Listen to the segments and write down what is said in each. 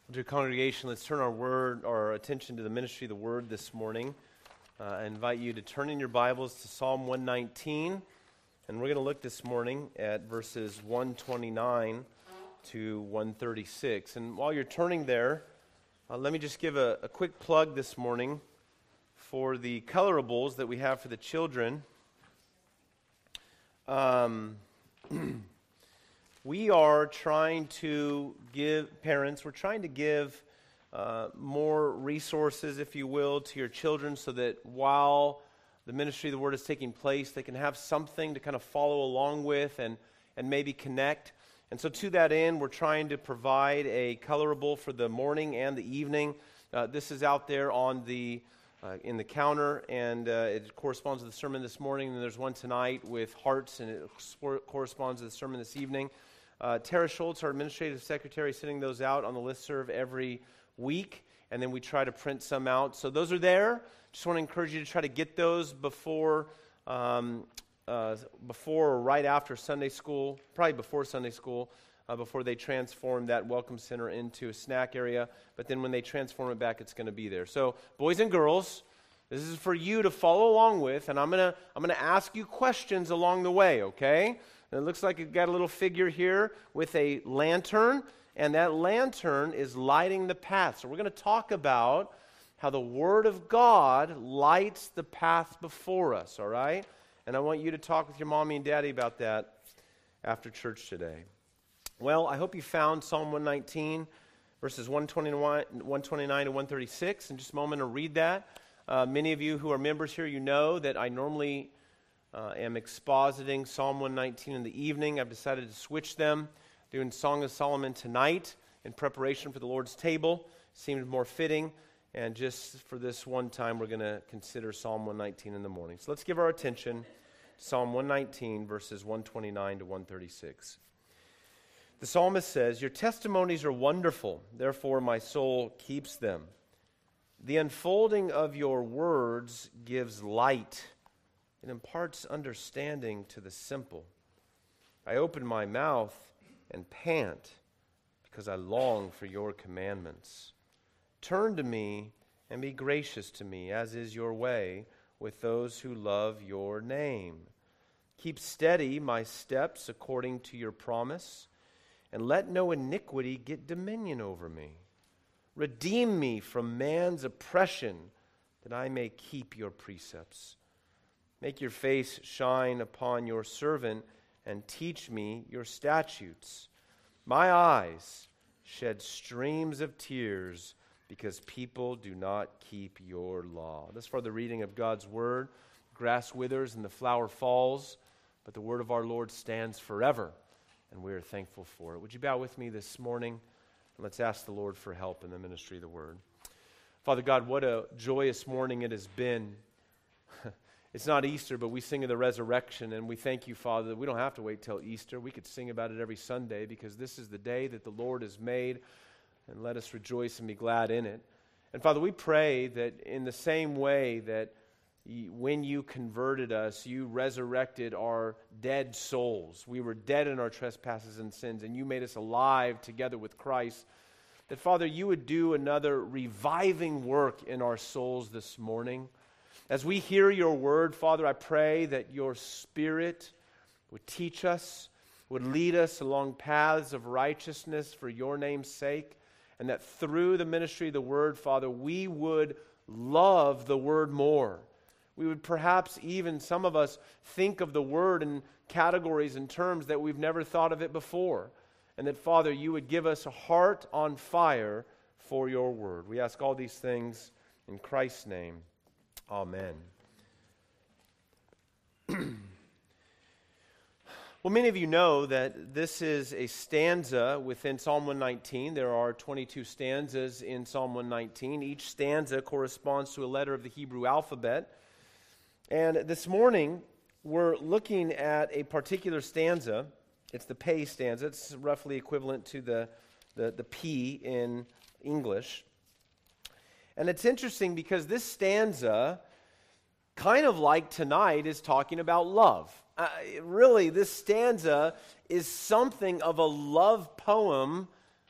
Dear congregation, let's turn our attention to the ministry of the Word this morning. I invite you to turn in your Bibles to Psalm 119, and we're going to look this morning at verses 129 to 136. And while you're turning there, let me just give a quick plug this morning for the colorables that we have for the children. We are trying to give more resources, if you will, to your children so that while the ministry of the Word is taking place, they can have something to kind of follow along with and maybe connect. And so to that end, we're trying to provide a colorable for the morning and the evening. This is out there on in the counter, and it corresponds to the sermon this morning. And there's one tonight with hearts, and it corresponds to the sermon this evening. Tara Schultz, our administrative secretary, is sending those out on the listserv every week, and then we try to print some out. So those are there. Just want to encourage you to try to get those before or right after Sunday school, probably before Sunday school, before they transform that Welcome Center into a snack area. But then when they transform it back, it's going to be there. So boys and girls, this is for you to follow along with, and I'm gonna ask you questions along the way, okay? And it looks like you've got a little figure here with a lantern, and that lantern is lighting the path. So we're going to talk about how the Word of God lights the path before us, all right? And I want you to talk with your mommy and daddy about that after church today. Well, I hope you found Psalm 119, verses 129 to 136. In just a moment, I'll read that. Many of you who are members here, you know that I normally am expositing Psalm 119 in the evening. I've decided to switch them, doing Song of Solomon tonight in preparation for the Lord's table. Seemed more fitting, and just for this one time, we're going to consider Psalm 119 in the morning. So let's give our attention to Psalm 119, verses 129 to 136. The psalmist says, "Your testimonies are wonderful, therefore my soul keeps them. The unfolding of your words gives light. It imparts understanding to the simple. I open my mouth and pant because I long for your commandments. Turn to me and be gracious to me, as is your way with those who love your name. Keep steady my steps according to your promise, and let no iniquity get dominion over me. Redeem me from man's oppression, that I may keep your precepts. Make your face shine upon your servant, and teach me your statutes. My eyes shed streams of tears, because people do not keep your law." That's for the reading of God's word. Grass withers and the flower falls, but the word of our Lord stands forever, and we are thankful for it. Would you bow with me this morning? And let's ask the Lord for help in the ministry of the word. Father God, what a joyous morning it has been. It's not Easter, but we sing of the resurrection, and we thank you, Father, that we don't have to wait till Easter. We could sing about it every Sunday, because this is the day that the Lord has made, and let us rejoice and be glad in it. And Father, we pray that in the same way that when you converted us, you resurrected our dead souls. We were dead in our trespasses and sins, and you made us alive together with Christ. That, Father, you would do another reviving work in our souls this morning. As we hear your word, Father, I pray that your Spirit would teach us, would lead us along paths of righteousness for your name's sake, and that through the ministry of the word, Father, we would love the word more. We would perhaps even, some of us, think of the word in categories and terms that we've never thought of it before. And that, Father, you would give us a heart on fire for your word. We ask all these things in Christ's name. Amen. Well, many of you know that this is a stanza within Psalm 119. There are 22 stanzas in Psalm 119. Each stanza corresponds to a letter of the Hebrew alphabet. And this morning, we're looking at a particular stanza. It's the Pei stanza. It's roughly equivalent to the P in English. And it's interesting because this stanza, kind of like tonight, is talking about love. Really, this stanza is something of a love poem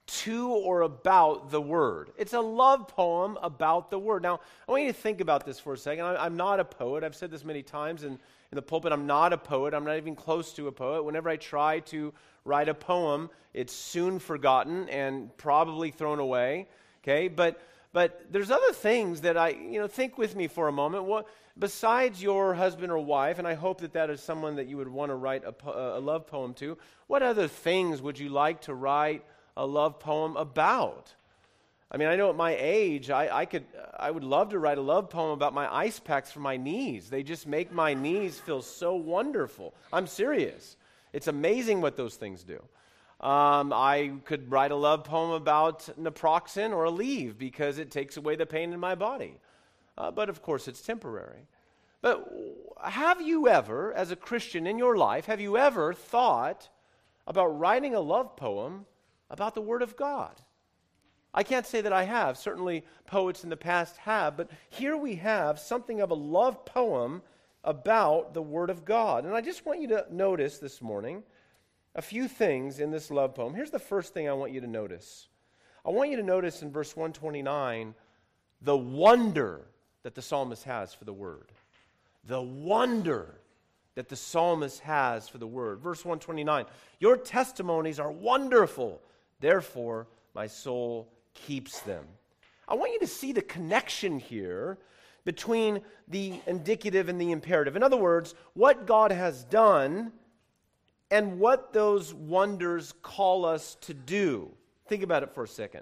to or about the Word. It's a love poem about the Word. Now, I want you to think about this for a second. I'm not a poet. I've said this many times in the pulpit. I'm not a poet. I'm not even close to a poet. Whenever I try to write a poem, it's soon forgotten and probably thrown away. Okay, but there's other things that think with me for a moment. What besides your husband or wife, and I hope that is someone that you would want to write a love poem to, what other things would you like to write a love poem about? I mean, I know at my age, I would love to write a love poem about my ice packs for my knees. They just make my knees feel so wonderful. I'm serious. It's amazing what those things do. I could write a love poem about naproxen or Aleve because it takes away the pain in my body. But of course, it's temporary. But have you ever, as a Christian in your life, have you ever thought about writing a love poem about the Word of God? I can't say that I have. Certainly poets in the past have. But here we have something of a love poem about the Word of God. And I just want you to notice this morning a few things in this love poem. Here's the first thing I want you to notice. I want you to notice in verse 129 the wonder that the psalmist has for the Word. The wonder that the psalmist has for the Word. Verse 129, your testimonies are wonderful, therefore my soul keeps them. I want you to see the connection here between the indicative and the imperative. In other words, what God has done and what those wonders call us to do. Think about it for a second.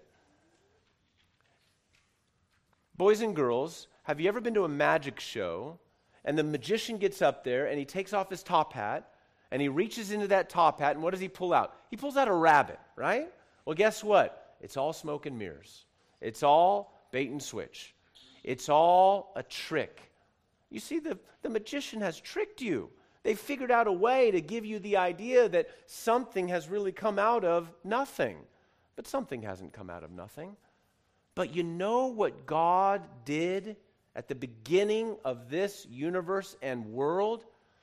Boys and girls, have you ever been to a magic show and the magician gets up there and he takes off his top hat and he reaches into that top hat and what does he pull out? He pulls out a rabbit, right? Well, guess what? It's all smoke and mirrors. It's all bait and switch. It's all a trick. You see, the magician has tricked you. They figured out a way to give you the idea that something has really come out of nothing. But something hasn't come out of nothing. But you know what God did at the beginning of this universe and world?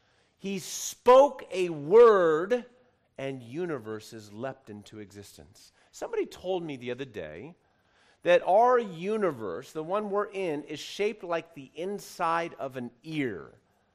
He spoke a word and universes leapt into existence. Somebody told me the other day that our universe, the one we're in, is shaped like the inside of an ear.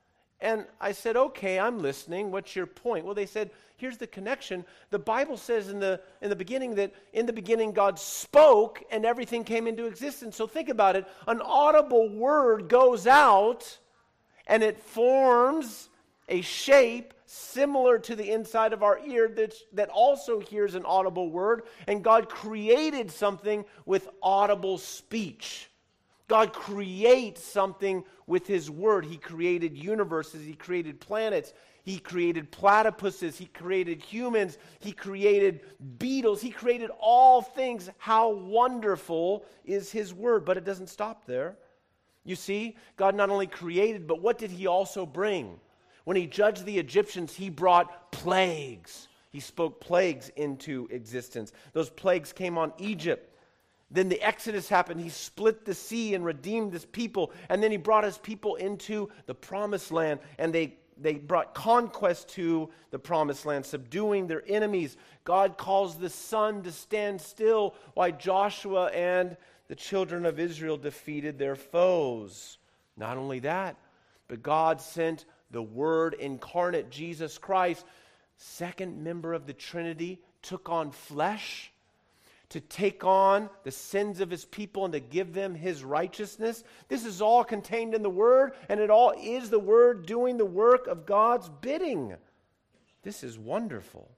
And I said, okay, I'm listening. What's your point? Well, they said, here's the connection. The Bible says in the beginning that in the beginning God spoke and everything came into existence. So think about it. An audible word goes out and it forms a shape similar to the inside of our ear that also hears an audible word. And God created something with audible speech. God creates something with His Word. He created universes. He created planets. He created platypuses. He created humans. He created beetles. He created all things. How wonderful is His Word? But it doesn't stop there. You see, God not only created, but what did He also bring? When He judged the Egyptians, He brought plagues. He spoke plagues into existence. Those plagues came on Egypt. Then the Exodus happened. He split the sea and redeemed His people. And then He brought His people into the promised land. And they brought conquest to the promised land, subduing their enemies. God calls the sun to stand still while Joshua and the children of Israel defeated their foes. Not only that, but God sent the Word incarnate, Jesus Christ, second member of the Trinity, took on flesh to take on the sins of His people and to give them His righteousness. This is all contained in the Word, and it all is the Word doing the work of God's bidding. This is wonderful.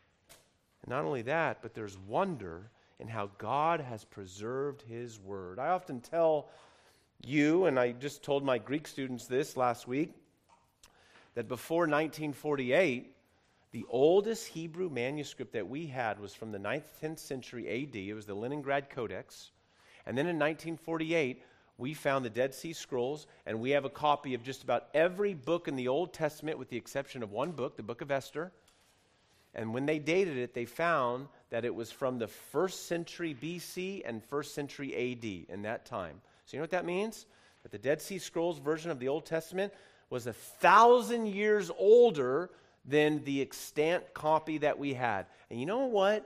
And not only that, but there's wonder in how God has preserved His Word. I often tell you, and I just told my Greek students this last week, that before 1948, the oldest Hebrew manuscript that we had was from the 9th, 10th century A.D. It was the Leningrad Codex. And then in 1948, we found the Dead Sea Scrolls, and we have a copy of just about every book in the Old Testament with the exception of one book, the book of Esther. And when they dated it, they found that it was from the 1st century B.C. and 1st century A.D. in that time. So you know what that means? That the Dead Sea Scrolls version of the Old Testament was 1,000 years older than the extant copy that we had. And you know what?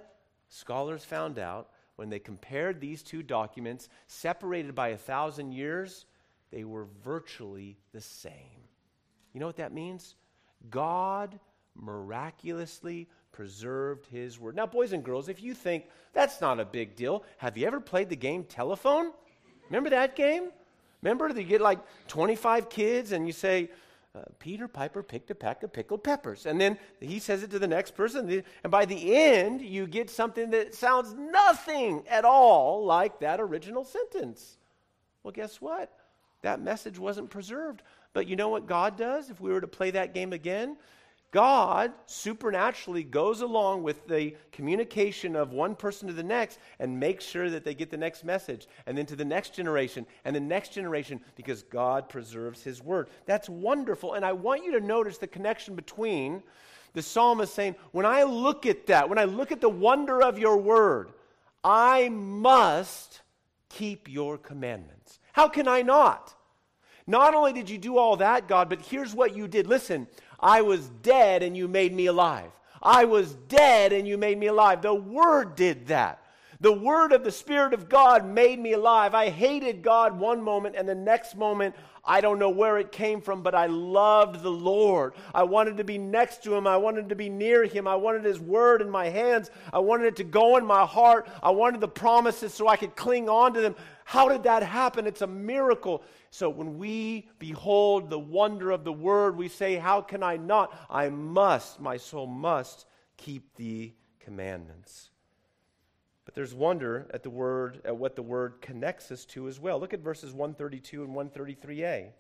Scholars found out when they compared these two documents, separated by 1,000 years, they were virtually the same. You know what that means? God miraculously preserved his word. Now, boys and girls, if you think that's not a big deal, have you ever played the game Telephone? Remember that game? Remember, you get like 25 kids and you say, Peter Piper picked a pack of pickled peppers. And then he says it to the next person. And by the end, you get something that sounds nothing at all like that original sentence. Well, guess what? That message wasn't preserved. But you know what God does if we were to play that game again? God supernaturally goes along with the communication of one person to the next and makes sure that they get the next message, and then to the next generation and the next generation, because God preserves his word. That's wonderful. And I want you to notice the connection between the psalmist saying, when I look at that, when I look at the wonder of your word, I must keep your commandments. How can I not? Not only did you do all that, God, but here's what you did. Listen, I was dead and you made me alive. I was dead and you made me alive. The Word did that. The Word of the Spirit of God made me alive. I hated God one moment, and the next moment, I don't know where it came from, but I loved the Lord. I wanted to be next to him. I wanted to be near him. I wanted his word in my hands. I wanted it to go in my heart. I wanted the promises so I could cling on to them. How did that happen? It's a miracle. So when we behold the wonder of the word, we say, how can I not? I must, my soul must keep the commandments. But there's wonder at the word, at what the word connects us to as well. Look at verses 132 and 133a.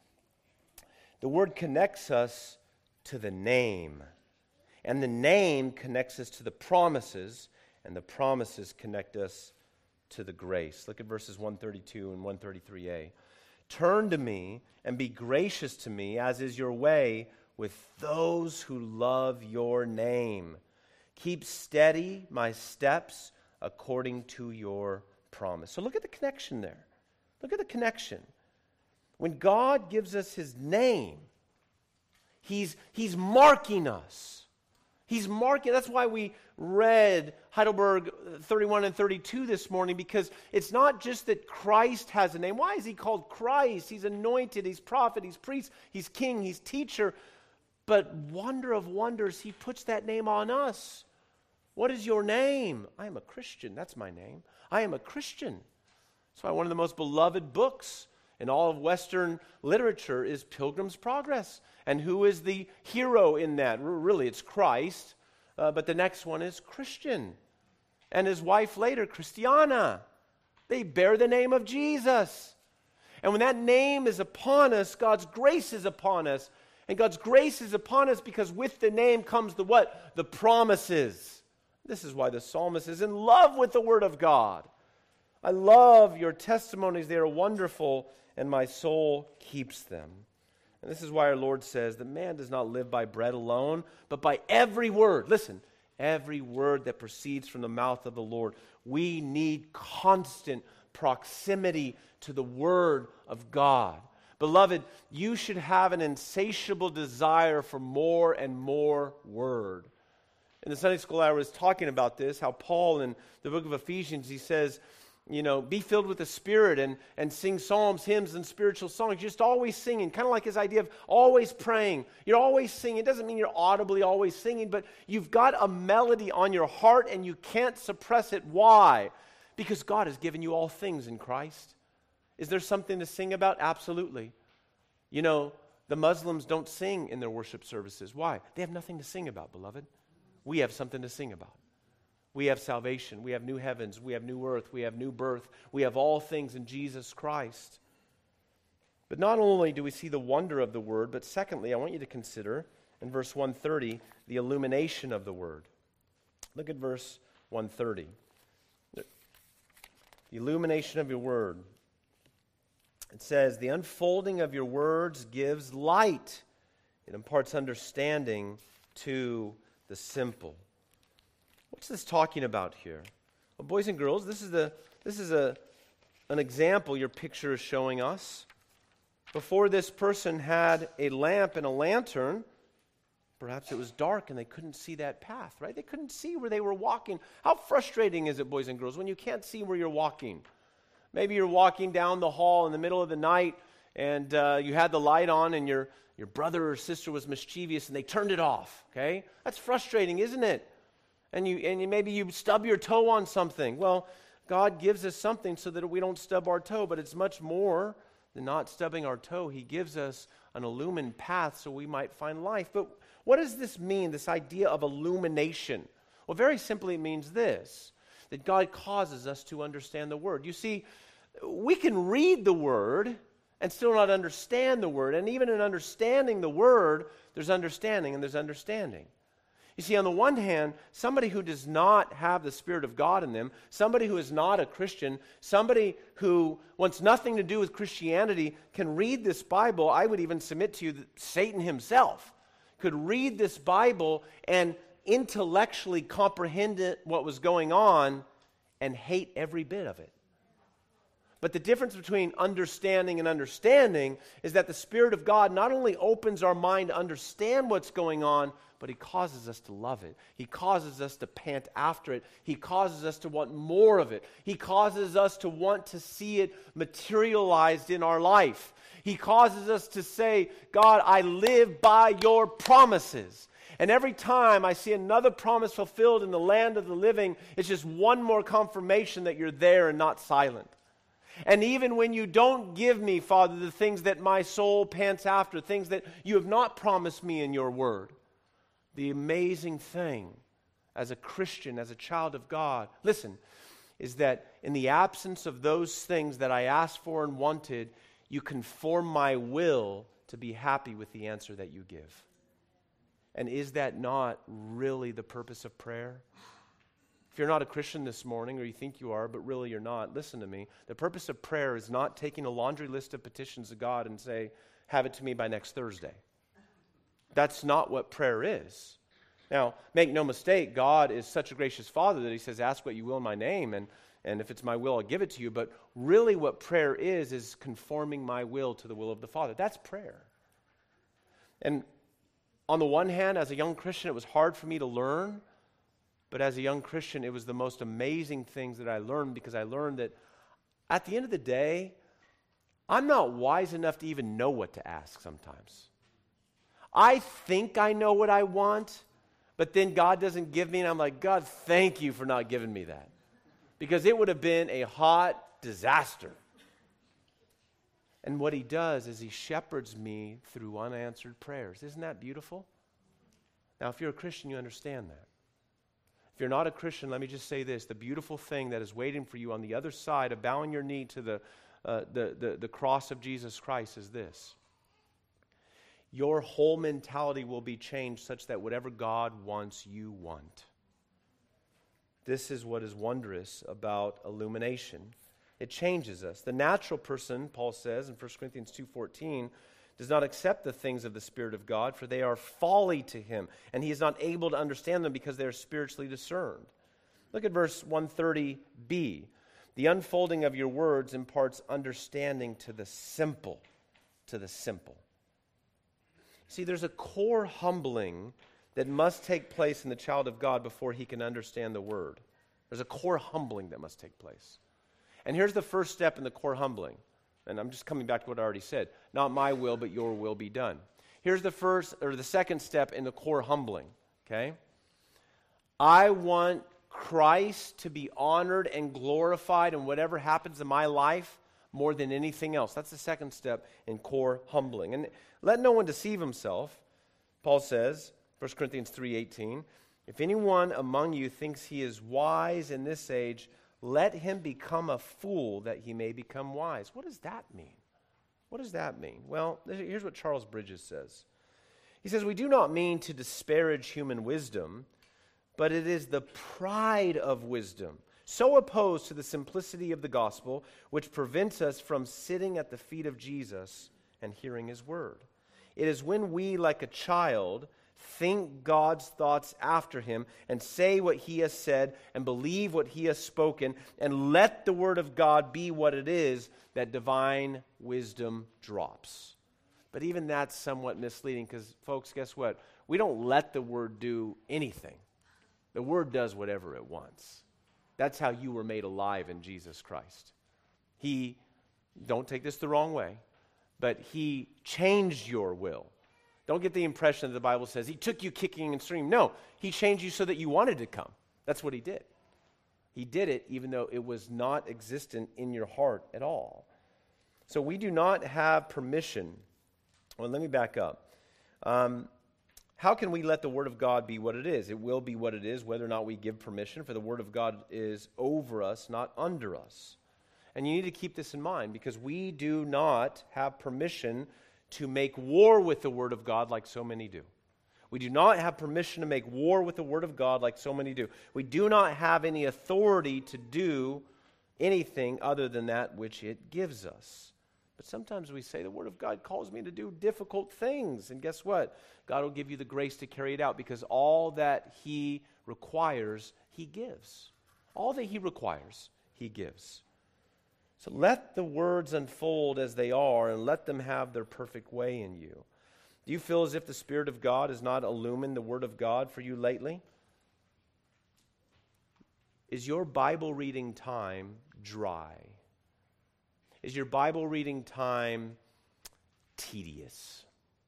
The word connects us to the name, and the name connects us to the promises, and the promises connect us to the grace. Look at verses 132 and 133a. Turn to me and be gracious to me, as is your way with those who love your name. Keep steady my steps according to your promise. So look at the connection there. Look at the connection. When God gives us his name, he's marking us. He's marking. That's why we read Heidelberg 31 and 32 this morning, because it's not just that Christ has a name. Why is he called Christ? He's anointed, he's prophet, he's priest, he's king, he's teacher. But wonder of wonders, he puts that name on us. What is your name? I am a Christian. That's my name. I am a Christian. That's why one of the most beloved books in all of Western literature is Pilgrim's Progress. And who is the hero in that? Really, it's Christ. But the next one is Christian. And his wife later, Christiana. They bear the name of Jesus. And when that name is upon us, God's grace is upon us. And God's grace is upon us because with the name comes the what? The promises. This is why the psalmist is in love with the Word of God. I love your testimonies. They are wonderful, and my soul keeps them. And this is why our Lord says that man does not live by bread alone, but by every word. Listen, every word that proceeds from the mouth of the Lord. We need constant proximity to the Word of God. Beloved, you should have an insatiable desire for more and more Word. In the Sunday school, I was talking about this, how Paul in the book of Ephesians, he says, be filled with the Spirit and sing psalms, hymns, and spiritual songs. Just always singing, kind of like his idea of always praying. You're always singing. It doesn't mean you're audibly always singing, but you've got a melody on your heart and you can't suppress it. Why? Because God has given you all things in Christ. Is there something to sing about? Absolutely. The Muslims don't sing in their worship services. Why? They have nothing to sing about, beloved. We have something to sing about. We have salvation. We have new heavens. We have new earth. We have new birth. We have all things in Jesus Christ. But not only do we see the wonder of the Word, but secondly, I want you to consider in verse 130 the illumination of the Word. Look at verse 130. The illumination of your Word. It says, the unfolding of your words gives light. It imparts understanding to the simple. What's this talking about here? Well, boys and girls, this is an example your picture is showing us. Before this person had a lamp and a lantern, Perhaps it was dark and they couldn't see that path, right? They couldn't see where they were walking. How frustrating is it, boys and girls, when you can't see where you're walking? Maybe you're walking down the hall in the middle of the night and you had the light on and your brother or sister was mischievous and they turned it off, okay? That's frustrating, isn't it? And maybe you stub your toe on something. Well, God gives us something so that we don't stub our toe, but it's much more than not stubbing our toe. He gives us an illumined path so we might find life. But what does this mean, this idea of illumination? Well, very simply it means this, that God causes us to understand the Word. You see, we can read the Word and still not understand the Word. And even in understanding the Word, there's understanding and there's understanding. You see, on the one hand, somebody who does not have the Spirit of God in them, somebody who is not a Christian, somebody who wants nothing to do with Christianity can read this Bible. I would even submit to you that Satan himself could read this Bible and intellectually comprehend what was going on and hate every bit of it. But the difference between understanding and understanding is that the Spirit of God not only opens our mind to understand what's going on, but He causes us to love it. He causes us to pant after it. He causes us to want more of it. He causes us to want to see it materialized in our life. He causes us to say, God, I live by your promises. And every time I see another promise fulfilled in the land of the living, it's just one more confirmation that you're there and not silent. And even when you don't give me, Father, the things that my soul pants after, things that you have not promised me in your word, the amazing thing as a Christian, as a child of God, listen, is that in the absence of those things that I asked for and wanted, you conform my will to be happy with the answer that you give. And is that not really the purpose of prayer? If you're not a Christian this morning, or you think you are, but really you're not, listen to me. The purpose of prayer is not taking a laundry list of petitions to God and say, have it to me by next Thursday. That's not what prayer is. Now, make no mistake, God is such a gracious Father that He says, ask what you will in my name, and if it's my will, I'll give it to you. But really what prayer is conforming my will to the will of the Father. That's prayer. And on the one hand, as a young Christian, it was hard for me to learn. But as a young Christian, it was the most amazing things that I learned, because I learned that at the end of the day, I'm not wise enough to even know what to ask sometimes. I think I know what I want, but then God doesn't give me, and I'm like, God, thank you for not giving me that. Because it would have been a hot disaster. And what He does is He shepherds me through unanswered prayers. Isn't that beautiful? Now, if you're a Christian, you understand that. If you're not a Christian, let me just say this. The beautiful thing that is waiting for you on the other side of bowing your knee to the cross of Jesus Christ is this. Your whole mentality will be changed such that whatever God wants, you want. This is what is wondrous about illumination. It changes us. The natural person, Paul says in 1 Corinthians 2:14, does not accept the things of the Spirit of God, for they are folly to him, and he is not able to understand them because they are spiritually discerned. Look at verse 130b. The unfolding of your words imparts understanding to the simple. To the simple. See, there's a core humbling that must take place in the child of God before he can understand the word. There's a core humbling that must take place. And here's the first step in the core humbling. And I'm just coming back to what I already said. Not my will, but your will be done. Here's the second step in the core humbling. Okay? I want Christ to be honored and glorified in whatever happens in my life more than anything else. That's the second step in core humbling. And let no one deceive himself. Paul says, 1 Corinthians 3:18, if anyone among you thinks he is wise in this age, let him become a fool that he may become wise. What does that mean? What does that mean? Well, here's what Charles Bridges says. He says, we do not mean to disparage human wisdom, but it is the pride of wisdom, so opposed to the simplicity of the gospel, which prevents us from sitting at the feet of Jesus and hearing his word. It is when we, like a child, think God's thoughts after him and say what he has said and believe what he has spoken and let the word of God be what it is that divine wisdom drops. But even that's somewhat misleading because, folks, guess what? We don't let the Word do anything. The Word does whatever it wants. That's how you were made alive in Jesus Christ. He, don't take this the wrong way, but He changed your will. Don't get the impression that the Bible says He took you kicking and screaming. No, He changed you so that you wanted to come. That's what He did. He did it even though it was not existent in your heart at all. So we do not have permission. Well, let me back up. How can we let the Word of God be what it is? It will be what it is whether or not we give permission, for the Word of God is over us, not under us. And you need to keep this in mind because we do not have permission to make war with the Word of God like so many do. We do not have permission to make war with the Word of God like so many do. We do not have any authority to do anything other than that which it gives us. But sometimes we say the Word of God calls me to do difficult things. And guess what? God will give you the grace to carry it out because all that He requires, He gives. All that He requires, He gives. So let the words unfold as they are and let them have their perfect way in you. Do you feel as if the Spirit of God has not illumined the Word of God for you lately? Is your Bible reading time dry? Is your Bible reading time tedious?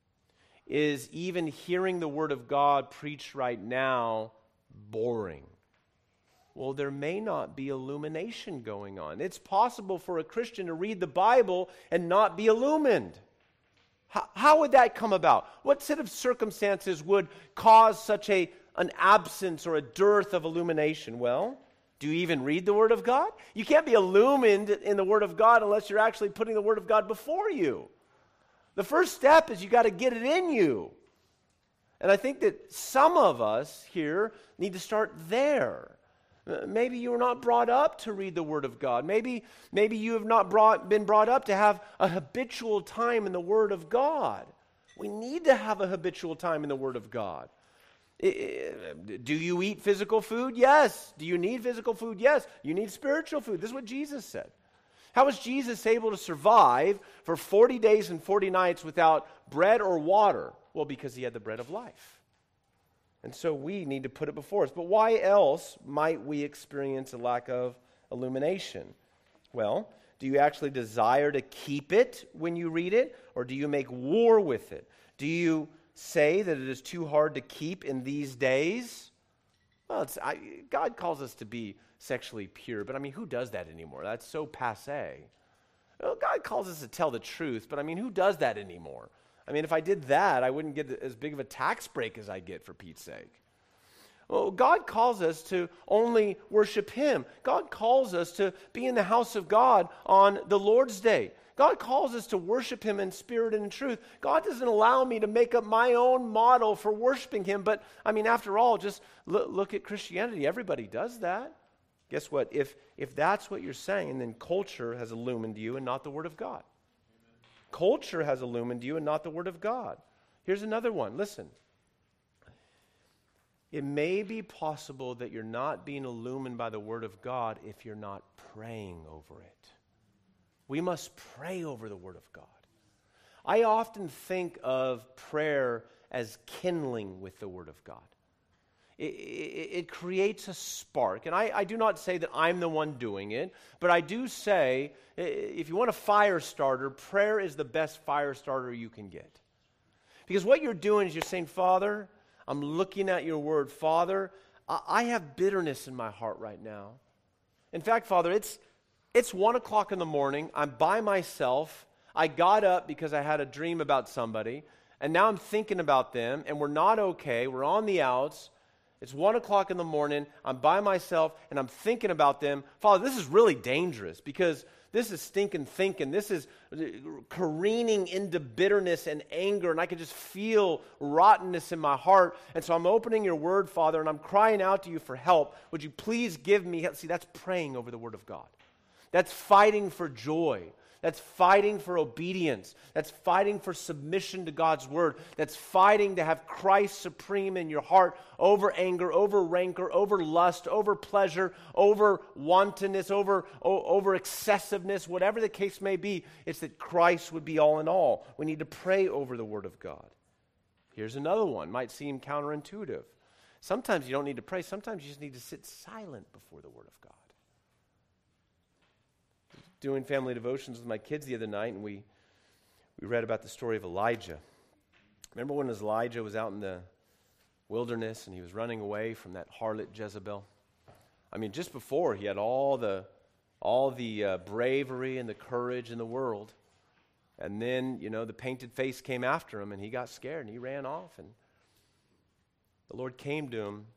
Is even hearing the Word of God preached right now boring? Well, there may not be illumination going on. It's possible for a Christian to read the Bible and not be illumined. How would that come about? What set of circumstances would cause such an absence or a dearth of illumination? Well, do you even read the Word of God? You can't be illumined in the Word of God unless you're actually putting the Word of God before you. The first step is you got to get it in you. And I think that some of us here need to start there. Maybe you were not brought up to read the Word of God. Maybe you have not been brought up to have a habitual time in the Word of God. We need to have a habitual time in the Word of God. Do you eat physical food? Yes. Do you need physical food? Yes. You need spiritual food. This is what Jesus said. How was Jesus able to survive for 40 days and 40 nights without bread or water? Well, because He had the bread of life. And so we need to put it before us. But why else might we experience a lack of illumination? Well, do you actually desire to keep it when you read it? Or do you make war with it? Do you say that it is too hard to keep in these days? Well, God calls us to be sexually pure. But I mean, who does that anymore? That's so passé. Well, God calls us to tell the truth. But I mean, who does that anymore? I mean, if I did that, I wouldn't get as big of a tax break as I get, for Pete's sake. Well, God calls us to only worship Him. God calls us to be in the house of God on the Lord's Day. God calls us to worship Him in spirit and in truth. God doesn't allow me to make up my own model for worshiping Him. But, I mean, after all, just look at Christianity. Everybody does that. Guess what? If that's what you're saying, then culture has illumined you and not the Word of God. Culture has illumined you and not the Word of God. Here's another one. Listen. It may be possible that you're not being illumined by the Word of God if you're not praying over it. We must pray over the Word of God. I often think of prayer as kindling with the Word of God. It creates a spark. And I do not say that I'm the one doing it, but I do say, if you want a fire starter, prayer is the best fire starter you can get. Because what you're doing is you're saying, Father, I'm looking at your word. Father, I have bitterness in my heart right now. In fact, Father, it's 1 o'clock in the morning. I'm by myself. I got up because I had a dream about somebody, and now I'm thinking about them, and we're not okay. We're on the outs. It's 1 o'clock in the morning, I'm by myself, and I'm thinking about them. Father, this is really dangerous because this is stinking thinking. This is careening into bitterness and anger, and I can just feel rottenness in my heart. And so I'm opening your word, Father, and I'm crying out to you for help. Would you please give me help? See, that's praying over the Word of God. That's fighting for joy. That's fighting for obedience. That's fighting for submission to God's word. That's fighting to have Christ supreme in your heart over anger, over rancor, over lust, over pleasure, over wantonness, over excessiveness, whatever the case may be. It's that Christ would be all in all. We need to pray over the word of God. Here's another one. Might seem counterintuitive. Sometimes you don't need to pray. Sometimes you just need to sit silent before the word of God. Doing family devotions with my kids the other night, and we read about the story of Elijah. Remember when Elijah was out in the wilderness and he was running away from that harlot Jezebel? I mean, just before he had all the bravery and the courage in the world, and then the painted face came after him, and he got scared and he ran off. And the Lord came to him,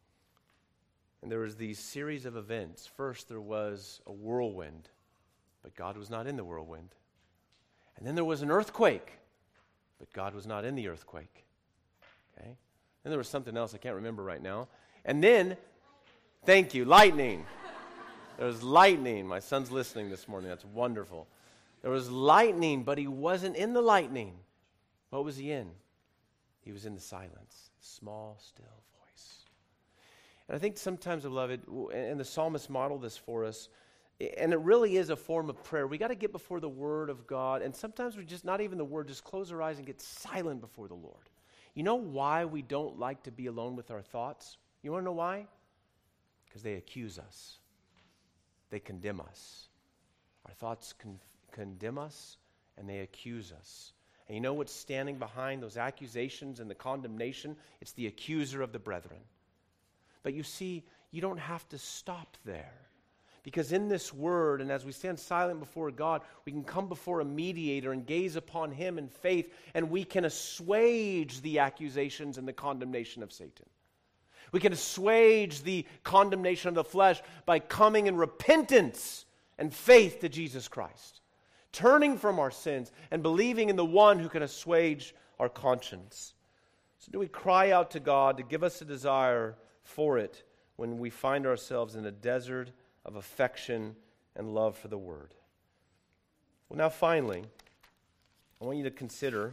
and there was these series of events. First, there was a whirlwind. But God was not in the whirlwind. And then there was an earthquake, but God was not in the earthquake. Okay? Then there was something else I can't remember right now. And then, thank you, lightning. There was lightning. My son's listening this morning. That's wonderful. There was lightning, but he wasn't in the lightning. What was he in? He was in the silence, small, still voice. And I think sometimes, beloved, and the psalmist modeled this for us, and it really is a form of prayer. We got to get before the Word of God, and sometimes we just, not even the Word, just close our eyes and get silent before the Lord. You know why we don't like to be alone with our thoughts? You want to know why? Because they accuse us. They condemn us. Our thoughts condemn us, and they accuse us. And you know what's standing behind those accusations and the condemnation? It's the accuser of the brethren. But you see, you don't have to stop there. Because in this word, and as we stand silent before God, we can come before a mediator and gaze upon him in faith, and we can assuage the accusations and the condemnation of Satan. We can assuage the condemnation of the flesh by coming in repentance and faith to Jesus Christ, turning from our sins and believing in the one who can assuage our conscience. So do we cry out to God to give us a desire for it when we find ourselves in a desert of affection and love for the Word? Well, now finally, I want you to consider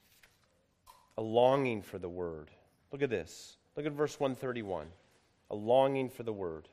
a longing for the Word. Look at this. Look at verse 131. A longing for the Word.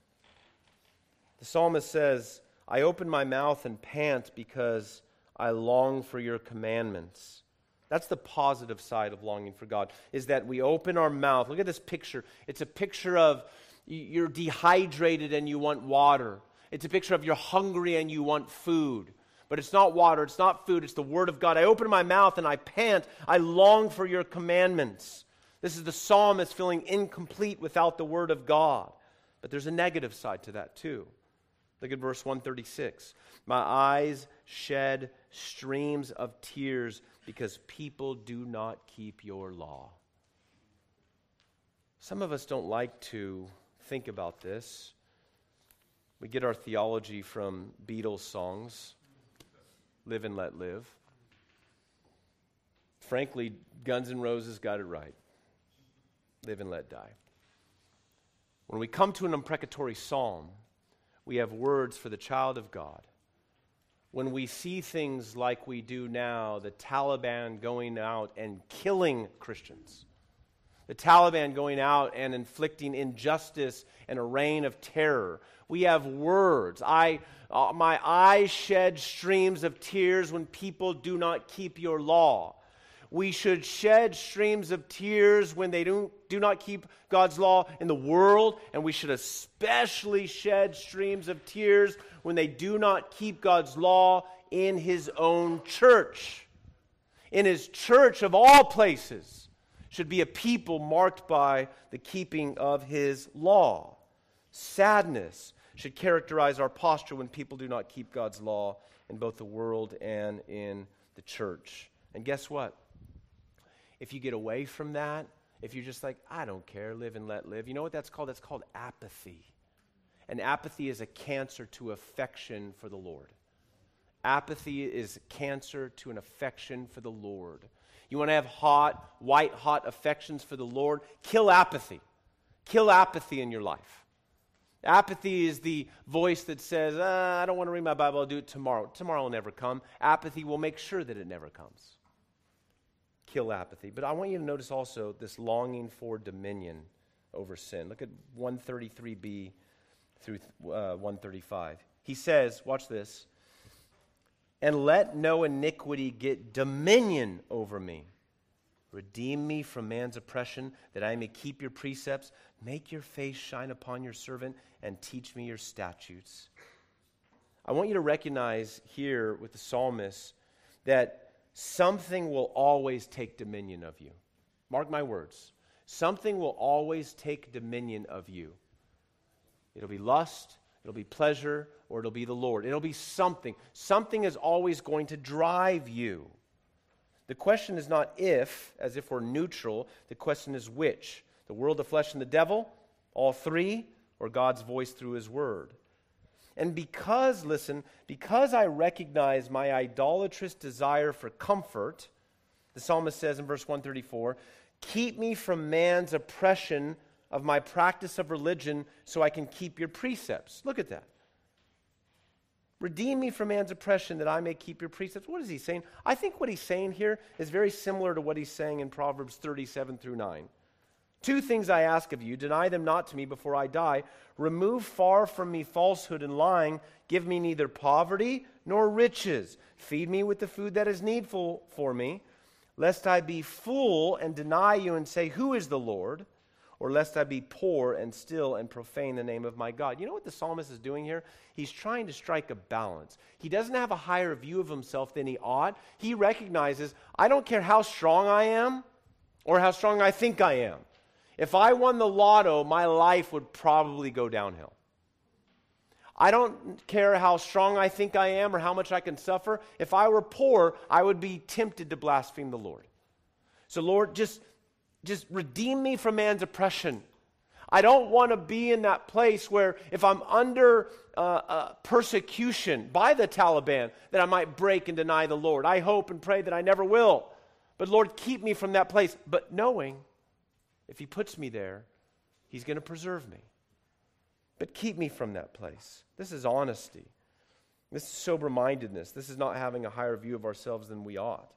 The psalmist says, I open my mouth and pant because I long for your commandments. That's the positive side of longing for God, is that we open our mouth. Look at this picture. It's a picture of you're dehydrated and you want water. It's a picture of you're hungry and you want food. But it's not water, it's not food, it's the Word of God. I open my mouth and I pant. I long for your commandments. This is the psalmist feeling incomplete without the Word of God. But there's a negative side to that too. Look at verse 136. My eyes shed streams of tears because people do not keep your law. Some of us don't like to think about this. We get our theology from Beatles songs, Live and Let Live. Frankly, Guns N' Roses got it right. Live and let die. When we come to an imprecatory psalm, we have words for the child of God. When we see things like we do now, the Taliban going out and killing Christians, the Taliban going out and inflicting injustice and a reign of terror, we have words. My eyes shed streams of tears when people do not keep your law. We should shed streams of tears when they do not keep God's law in the world, and we should especially shed streams of tears when they do not keep God's law in His own church. In His church of all places should be a people marked by the keeping of His law. Sadness should characterize our posture when people do not keep God's law in both the world and in the church. And guess what? If you get away from that, if you're just like, I don't care, live and let live, you know what that's called? That's called apathy. And apathy is a cancer to affection for the Lord. Apathy is cancer to an affection for the Lord. You want to have white-hot affections for the Lord? Kill apathy. Kill apathy in your life. Apathy is the voice that says, I don't want to read my Bible, I'll do it tomorrow. Tomorrow will never come. Apathy will make sure that it never comes. Kill apathy. But I want you to notice also this longing for dominion over sin. Look at 133b through 135. He says, watch this, and let no iniquity get dominion over me. Redeem me from man's oppression, that I may keep your precepts. Make your face shine upon your servant, and teach me your statutes. I want you to recognize here with the psalmist that something will always take dominion of you. Mark my words. Something will always take dominion of you. It'll be lust, it'll be pleasure, or it'll be the Lord. It'll be something. Something is always going to drive you. The question is not if, as if we're neutral. The question is which. The world, the flesh, and the devil, all three, or God's voice through his word. And because I recognize my idolatrous desire for comfort, the psalmist says in verse 134, keep me from man's oppression of my practice of religion so I can keep your precepts. Look at that. Redeem me from man's oppression that I may keep your precepts. What is he saying? I think what he's saying here is very similar to what he's saying in Proverbs 37 through 9. Two things I ask of you, deny them not to me before I die. Remove far from me falsehood and lying. Give me neither poverty nor riches. Feed me with the food that is needful for me, lest I be full and deny you and say, who is the Lord? Or lest I be poor and still and profane the name of my God. You know what the psalmist is doing here? He's trying to strike a balance. He doesn't have a higher view of himself than he ought. He recognizes, I don't care how strong I am or how strong I think I am. If I won the lotto, my life would probably go downhill. I don't care how strong I think I am or how much I can suffer. If I were poor, I would be tempted to blaspheme the Lord. So Lord, just redeem me from man's oppression. I don't want to be in that place where if I'm under persecution by the Taliban, that I might break and deny the Lord. I hope and pray that I never will. But Lord, keep me from that place. But knowing if he puts me there, he's going to preserve me. But keep me from that place. This is honesty. This is sober-mindedness. This is not having a higher view of ourselves than we ought.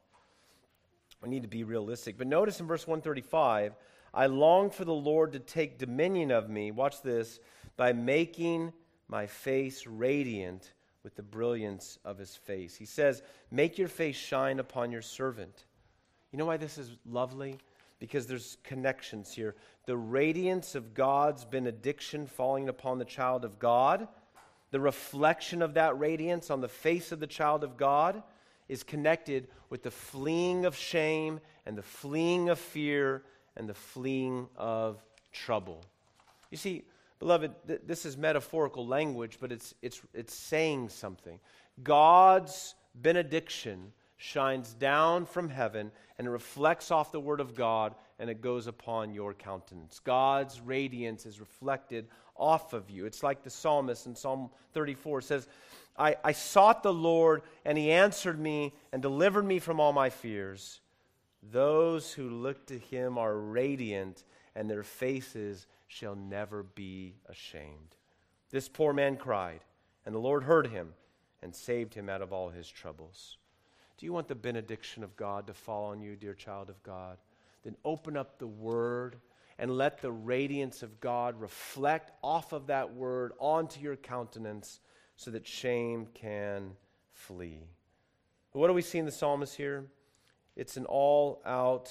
We need to be realistic. But notice in verse 135, I long for the Lord to take dominion of me, watch this, by making my face radiant with the brilliance of his face. He says, make your face shine upon your servant. You know why this is lovely? Because there's connections here. The radiance of God's benediction falling upon the child of God, the reflection of that radiance on the face of the child of God is connected with the fleeing of shame and the fleeing of fear and the fleeing of trouble. You see, beloved, this is metaphorical language, but it's saying something. God's benediction shines down from heaven and it reflects off the word of God and it goes upon your countenance. God's radiance is reflected off of you. It's like the psalmist in Psalm 34 says, I sought the Lord, and he answered me and delivered me from all my fears. Those who look to him are radiant, and their faces shall never be ashamed. This poor man cried, and the Lord heard him and saved him out of all his troubles. Do you want the benediction of God to fall on you, dear child of God? Then open up the Word and let the radiance of God reflect off of that Word onto your countenance so that shame can flee. But what do we see in the psalmist here? It's an all-out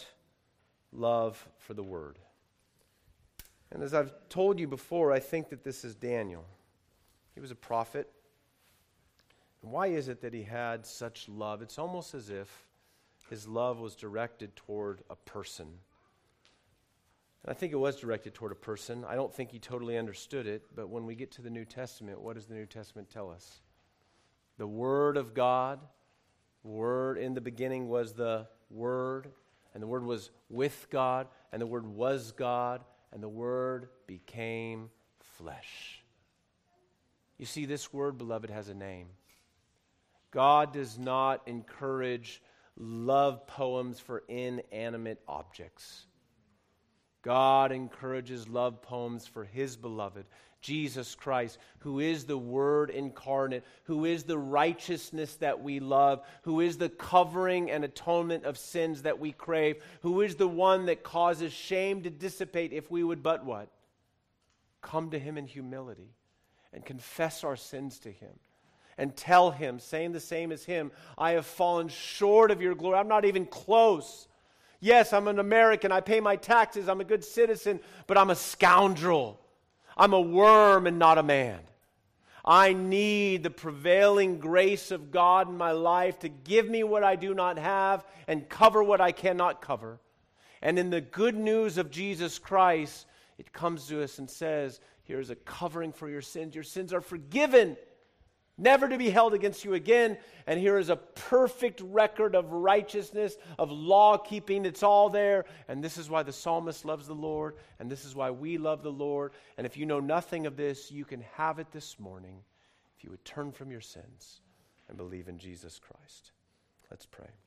love for the Word. And as I've told you before, I think that this is Daniel. He was a prophet. And why is it that he had such love? It's almost as if his love was directed toward a person. And I think it was directed toward a person. I don't think he totally understood it, but when we get to the New Testament, what does the New Testament tell us? The Word of God, Word in the beginning was the Word, and the Word was with God, and the Word was God, and the Word became flesh. You see, this Word, beloved, has a name. God does not encourage love poems for inanimate objects. God encourages love poems for His beloved, Jesus Christ, who is the Word incarnate, who is the righteousness that we love, who is the covering and atonement of sins that we crave, who is the one that causes shame to dissipate if we would but what? Come to Him in humility and confess our sins to Him and tell Him, saying the same as Him, I have fallen short of your glory. I'm not even close. Yes, I'm an American. I pay my taxes. I'm a good citizen, but I'm a scoundrel. I'm a worm and not a man. I need the prevailing grace of God in my life to give me what I do not have and cover what I cannot cover. And in the good news of Jesus Christ, it comes to us and says, here's a covering for your sins. Your sins are forgiven, never to be held against you again. And here is a perfect record of righteousness, of law keeping. It's all there. And this is why the psalmist loves the Lord. And this is why we love the Lord. And if you know nothing of this, you can have it this morning if you would turn from your sins and believe in Jesus Christ. Let's pray.